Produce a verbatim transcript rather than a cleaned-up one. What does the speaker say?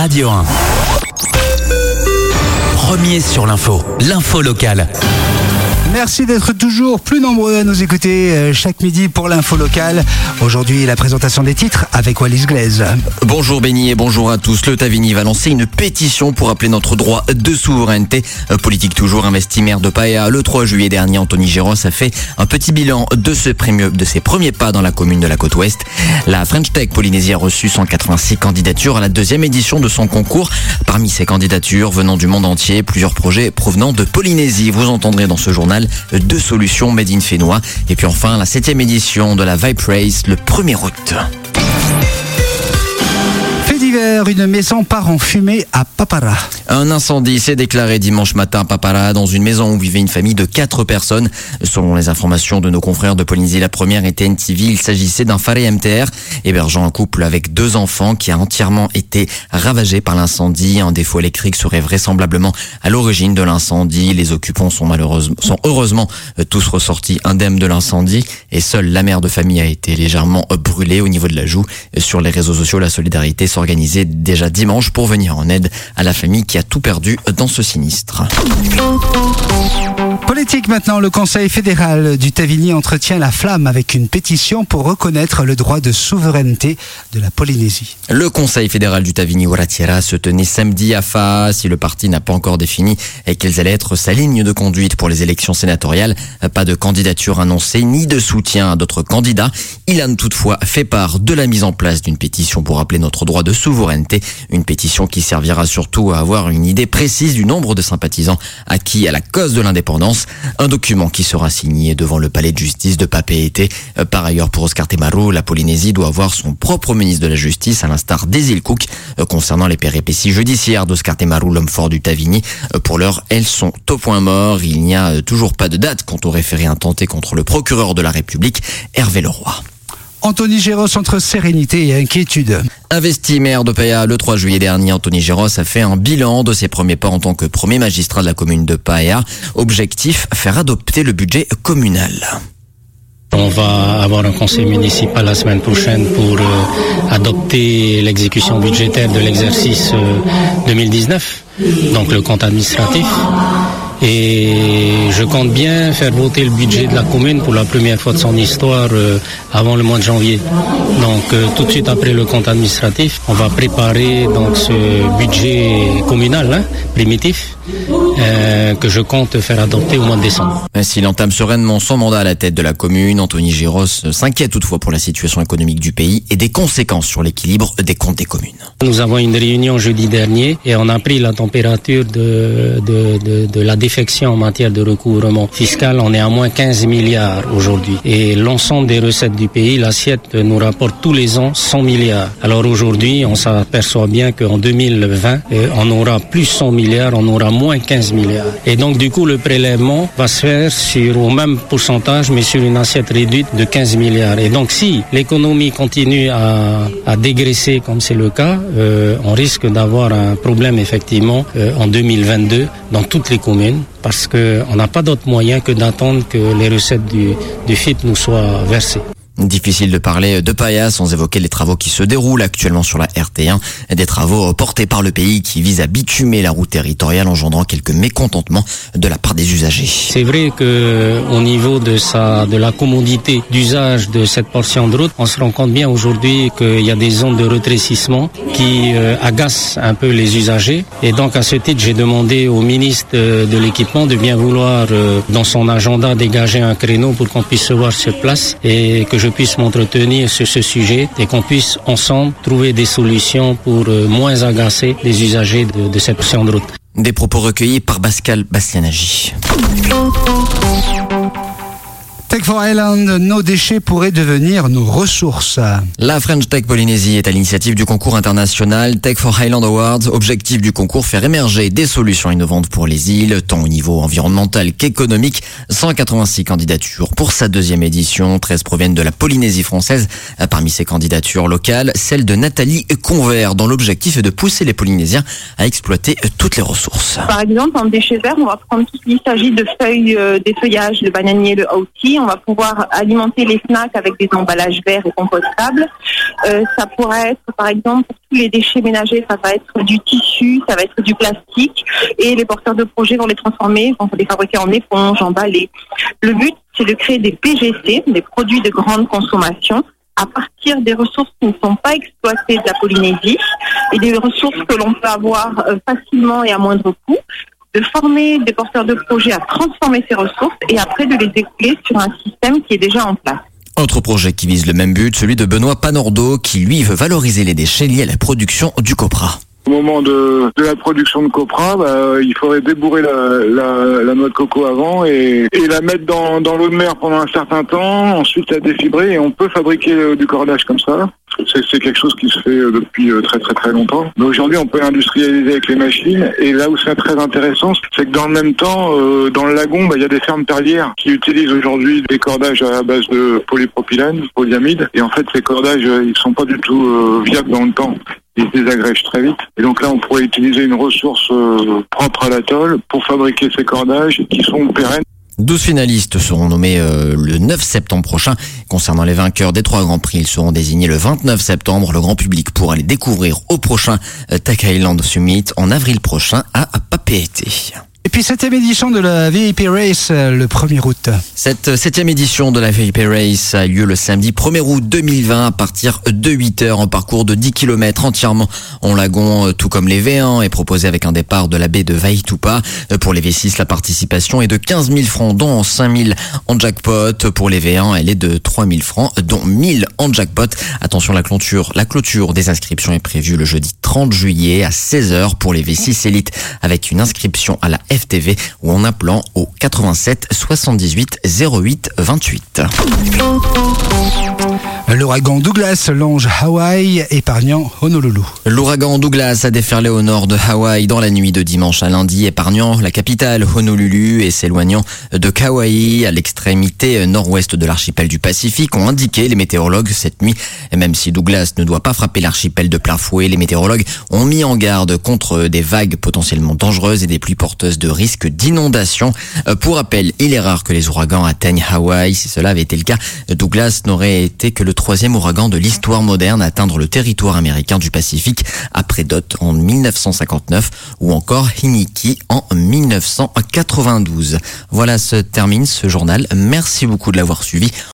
Radio un. Premier sur l'info, l'info locale. Merci d'être toujours plus nombreux à nous écouter chaque midi pour l'info locale. Aujourd'hui, la présentation des titres avec Wallis Glaise. Bonjour Benny et bonjour à tous. Le Tavini va lancer une pétition pour appeler notre droit de souveraineté. Politique toujours, investi maire de Paea. Le trois juillet dernier, Anthony Géros a fait un petit bilan de, ce premier, de ses premiers pas dans la commune de la côte ouest. La French Tech Polynésie a reçu cent quatre-vingt-six candidatures à la deuxième édition de son concours. Parmi ces candidatures venant du monde entier, plusieurs projets provenant de Polynésie. Vous entendrez dans ce journal deux solutions made in Fénois. Et puis enfin, la septième édition de la Vibe Race le premier août. Fait divers, une maison part en fumée à Papara. Un incendie s'est déclaré dimanche matin à Papara, dans une maison où vivait une famille de quatre personnes. Selon les informations de nos confrères de Polynésie La Première et T N T V, il s'agissait d'un Faré M T R hébergeant un couple avec deux enfants qui a entièrement été ravagé par l'incendie. Un défaut électrique serait vraisemblablement à l'origine de l'incendie. Les occupants sont malheureusement, sont heureusement tous ressortis indemnes de l'incendie et seule la mère de famille a été légèrement brûlée au niveau de la joue. Sur les réseaux sociaux, la solidarité s'organisait déjà dimanche pour venir en aide à la famille qui a tout perdu dans ce sinistre. Politique maintenant, le Conseil fédéral du Tavini entretient la flamme avec une pétition pour reconnaître le droit de souveraineté de la Polynésie. Le Conseil fédéral du Tavini Waratiera se tenait samedi à Faa. Si le parti n'a pas encore défini quelle allait être sa ligne de conduite pour les élections sénatoriales, pas de candidature annoncée ni de soutien à d'autres candidats. Il a toutefois fait part de la mise en place d'une pétition pour rappeler notre droit de souveraineté. Une pétition qui servira surtout à avoir une idée précise du nombre de sympathisants acquis à la cause de l'indépendance. Un document qui sera signé devant le palais de justice de Papeete. Par ailleurs, pour Oscar Temaru, la Polynésie doit avoir son propre ministre de la Justice, à l'instar des îles Cook. Concernant les péripéties judiciaires d'Oscar Temaru, l'homme fort du Tavini, pour l'heure, elles sont au point mort. Il n'y a toujours pas de date quant au référé intenté contre le procureur de la République, Hervé Leroy. Anthony Géros entre sérénité et inquiétude. Investi maire de Paea le trois juillet dernier, Anthony Géros a fait un bilan de ses premiers pas en tant que premier magistrat de la commune de Paea. Objectif, faire adopter le budget communal. On va avoir un conseil municipal la semaine prochaine pour euh, adopter l'exécution budgétaire de l'exercice euh, deux mille dix-neuf, donc le compte administratif. Et je compte bien faire voter le budget de la commune pour la première fois de son histoire euh, avant le mois de janvier. Donc euh, tout de suite après le compte administratif, on va préparer donc ce budget communal hein, primitif euh, que je compte faire adopter au mois de décembre. S'il entame sereinement son mandat à la tête de la commune, Anthony Géros s'inquiète toutefois pour la situation économique du pays et des conséquences sur l'équilibre des comptes des communes. Nous avons une réunion jeudi dernier et on a pris la température de, de, de, de la défection en matière de recouvrement fiscal. On est à moins quinze milliards aujourd'hui. Et l'ensemble des recettes du pays, l'assiette nous rapporte tous les ans cent milliards. Alors aujourd'hui, on s'aperçoit bien qu'en deux mille vingt, on aura plus cent milliards, on aura moins quinze milliards. Et donc du coup, le prélèvement va se faire sur au même pourcentage, mais sur une assiette réduite de quinze milliards. Et donc si l'économie continue à, à dégraisser comme c'est le cas, euh, on risque d'avoir un problème effectivement euh, en deux mille vingt-deux dans toutes les communes, parce qu'on n'a pas d'autre moyen que d'attendre que les recettes du, du F I P nous soient versées. Difficile de parler de Paea sans évoquer les travaux qui se déroulent actuellement sur la R T un, des travaux portés par le pays qui visent à bitumer la route territoriale, engendrant quelques mécontentements de la part des usagers. C'est vrai que au niveau de sa, de la commodité d'usage de cette portion de route, on se rend compte bien aujourd'hui qu'il y a des zones de rétrécissement qui euh, agacent un peu les usagers. Et donc à ce titre, j'ai demandé au ministre de l'équipement de bien vouloir, euh, dans son agenda, dégager un créneau pour qu'on puisse se voir sur place et que je puisse m'entretenir sur ce sujet et qu'on puisse ensemble trouver des solutions pour euh, moins agacer les usagers de, de cette portion de route. Des propos recueillis par Pascal Bastianagi. Tech for Island, nos déchets pourraient devenir nos ressources. La French Tech Polynésie est à l'initiative du concours international Tech for Island Awards. Objectif du concours, faire émerger des solutions innovantes pour les îles, tant au niveau environnemental qu'économique. cent quatre-vingt-six candidatures pour sa deuxième édition. treize proviennent de la Polynésie française. Parmi ces candidatures locales, celle de Nathalie Convert, dont l'objectif est de pousser les Polynésiens à exploiter toutes les ressources. Par exemple, en déchets verts, on va prendre tout ce qui s'agit de feuilles, euh, des feuillages, le bananier, le aouti. on va pouvoir alimenter les snacks avec des emballages verts et compostables. Euh, ça pourrait être, par exemple, pour tous les déchets ménagers, ça va être du tissu, ça va être du plastique, et les porteurs de projets vont les transformer, vont les fabriquer en éponges, emballés. Le but, c'est de créer des P G C, des produits de grande consommation, à partir des ressources qui ne sont pas exploitées de la Polynésie et des ressources que l'on peut avoir euh, facilement et à moindre coût, de former des porteurs de projets à transformer ces ressources et après de les écouler sur un système qui est déjà en place. Autre projet qui vise le même but, celui de Benoît Panordo, qui lui veut valoriser les déchets liés à la production du copra. Au moment de, de la production de copra, bah, il faudrait débourrer la, la, la noix de coco avant et, et la mettre dans, dans l'eau de mer pendant un certain temps, ensuite la défibrer et on peut fabriquer euh, du cordage comme ça. C'est, c'est quelque chose qui se fait euh, depuis euh, très très très longtemps. Mais aujourd'hui, on peut l'industrialiser avec les machines et là où c'est très intéressant, c'est que dans le même temps, euh, dans le lagon, bah, il y a des fermes perlières qui utilisent aujourd'hui des cordages à base de polypropylène, polyamide et en fait ces cordages, euh, ils sont pas du tout euh, viables dans le temps. Ils se désagrègent très vite. Et donc là, on pourrait utiliser une ressource euh, propre à l'atoll pour fabriquer ces cordages qui sont pérennes. douze finalistes seront nommés euh, le neuf septembre prochain. Concernant les vainqueurs des trois grands prix, ils seront désignés le vingt-neuf septembre. Le grand public pourra les découvrir au prochain euh, Tak Island Summit en avril prochain à Papeete. Et puis septième édition de la V I P Race euh, le premier août. Cette septième édition de la V I P Race a lieu le samedi premier août deux mille vingt à partir de huit heures. Un parcours de dix kilomètres entièrement en lagon, tout comme les V un, est proposé avec un départ de la baie de Vaitupa. Pour les V six, la participation est de quinze mille francs, dont cinq mille en jackpot. Pour les V un, elle est de trois mille francs, dont mille en jackpot. Attention, la clôture, la clôture des inscriptions est prévue le jeudi trente juillet à seize heures pour les V six élites, avec une inscription à la F T V ou en appelant au quatre-vingt-sept soixante-dix-huit zéro huit vingt-huit. L'ouragan Douglas longe Hawaï, épargnant Honolulu. L'ouragan Douglas a déferlé au nord de Hawaï dans la nuit de dimanche à lundi, épargnant la capitale Honolulu et s'éloignant de Kauai à l'extrémité nord-ouest de l'archipel du Pacifique, ont indiqué les météorologues cette nuit. Et même si Douglas ne doit pas frapper l'archipel de plein fouet, les météorologues ont mis en garde contre des vagues potentiellement dangereuses et des pluies porteuses de risques d'inondation. Pour rappel, il est rare que les ouragans atteignent Hawaï. Si cela avait été le cas, Douglas n'aurait été que le troisième ouragan de l'histoire moderne à atteindre le territoire américain du Pacifique, après Dot en mille neuf cent cinquante-neuf ou encore Hiniki en mille neuf cent quatre-vingt-douze. Voilà, se termine ce journal. Merci beaucoup de l'avoir suivi.